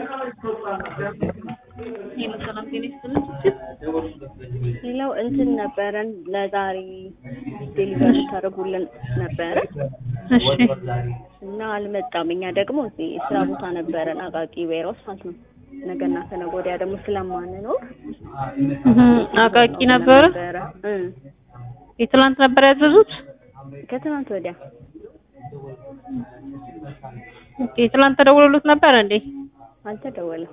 ሰላም ጤና ይስጥልኝ። ሌላው እንትን ነበረን ለዛሬ ዴሊቨሪ ታደርጉልን ነበረ። እሺ እና አልመጣም። እኛ ደግሞ እዚህ ስራ ቦታ ነበረን አቃቂ ዌሮስ ማለት ነው። ነገና ከነገ ወዲያ ደግሞ ስለማንኖር አቃቂ ነበረ። የትላንት ነበር ያዘዙት? ከትናንት ወዲያ። የትላንት ተደውሎልዎት ነበር እንዴ? አልተደወለም።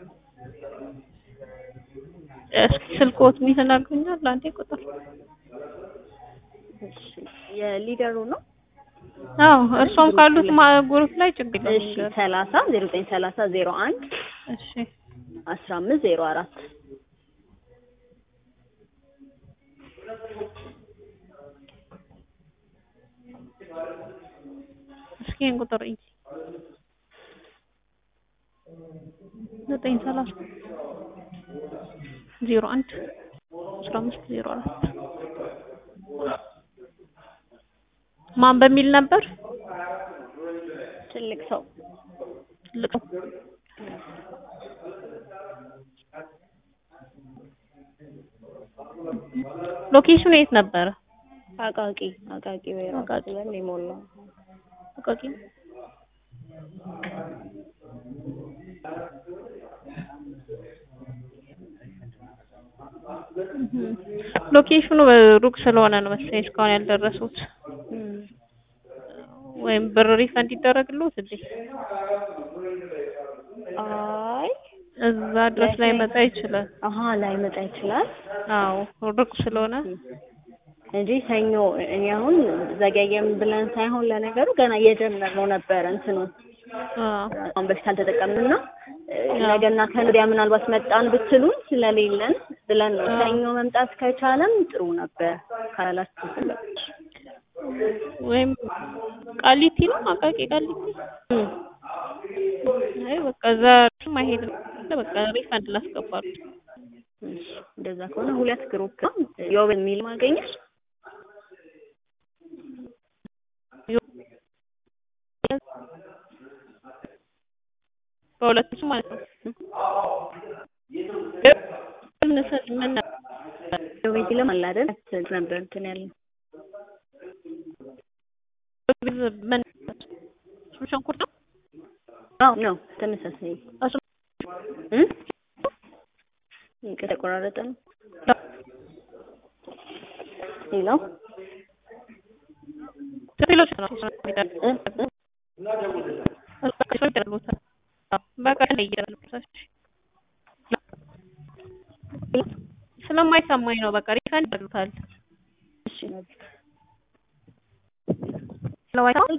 እስኪ ስልክዎት ይተናገኛል አንዴ ቁጥር። እሺ የሊደሩ ነው? አዎ እርሶም ካሉት ግሩፕ ላይ ችግር የለም። እሺ 30 0930 01 እሺ 15 04 እስኪ ቁጥር 930 01 15 04 ማን በሚል ነበር? ትልቅ ሰው ሎኬሽኑ የት ነበረ? አቃቂ ዌሮስ ብለን የሞላው አቃቂ ሎኬሽኑ ሩቅ ስለሆነ ነው መሰለኝ እስካሁን ያልደረሱት። ወይም ብር ሪፈንድ ይደረግልዎት እንዴ? አይ እዛ ድረስ ላይ መጣ ይችላል። ላይ መጣ ይችላል። አዎ ሩቅ ስለሆነ እንጂ ሰኞ እኔ አሁን ዘገየም ብለን ሳይሆን ለነገሩ ገና እየጀመርነው ነበር እንትኑን አሁን በፊት አልተጠቀምንና ነገና ከነዲያ ምናልባት መጣን ብትሉን ስለሌለን ብለን ነው። ሰኞ መምጣት ከቻለም ጥሩ ነበር ካላችሁ ወይም ቃሊቲ ነው አቃቂ ቃሊቲ አይ በቃ እዛ ማሄድ በቃ ሪፈንድ ላስገባሉ። እሺ እንደዛ ከሆነ ሁለት ግሩፕ ዮብ የሚል ማገኘሽ በሁለቱ ማለት ነው። ምን ዮብ ይልም አለ አይደል? ነበር እንትን ያለው ምን ሽንኩርት ነው? ነው ተመሳሳይ ከተቆራረጠ ነው። ሌላው ትሪሎች ነው በቃ ስለማይሰማኝ ነው። በቃ ሪፈንድ ያሉታል። እሺ ነው